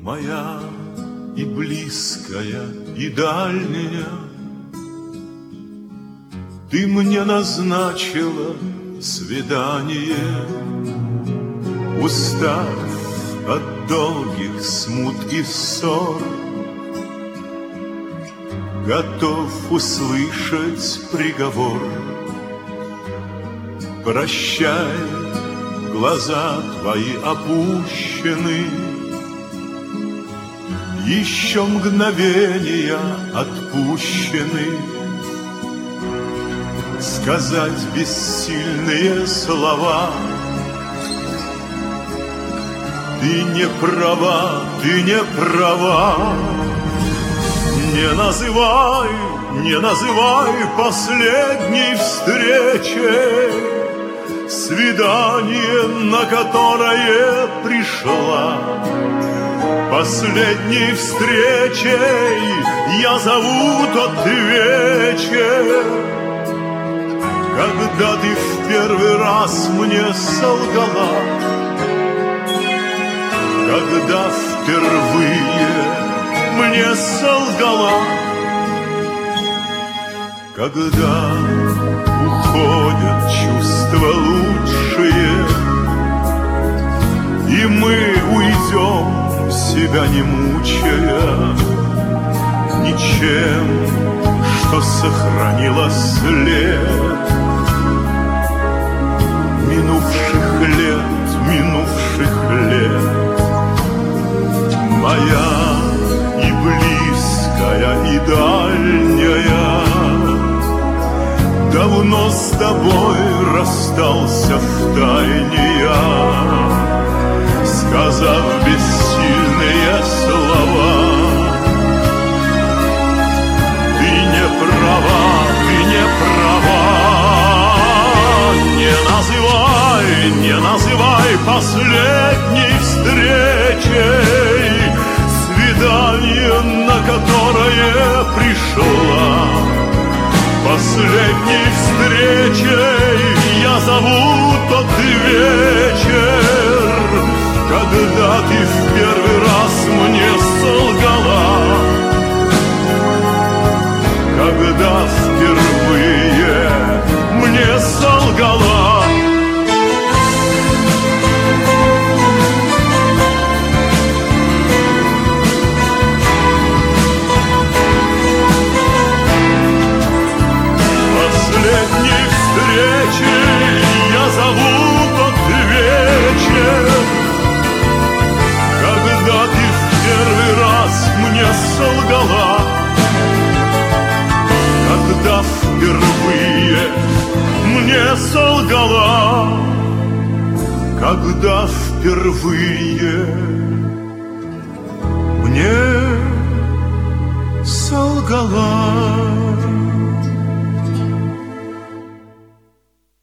моя и близкая, и дальняя, ты мне назначила свидание, устав от долгих смут и ссор, готов услышать приговор. Прощай, глаза твои опущены, еще мгновения отпущены. Сказать бессильные слова. Ты не права, ты не права. Не называй последней встречей свидание, на которое пришла. Последней встречей я зову тот вечер, когда ты в первый раз мне солгала, когда впервые мне солгала, когда уходят чувства лучшие, и мы уйдем, себя не мучая ничем, что сохранило след минувших лет. Моя и близкая, и дальняя, давно с тобой расстался втайне я, сказав бессильные слова. Ты не права, ты не права. Не называй последней встречей свидание, на которое пришла. Последней встречей я зову тот вечер, когда ты в первый раз мне солгала, когда впервые мне солгала. Последней встречей я зову тот вечер, когда ты в первый раз мне солгала, когда впервые мне солгала, когда впервые мне солгала.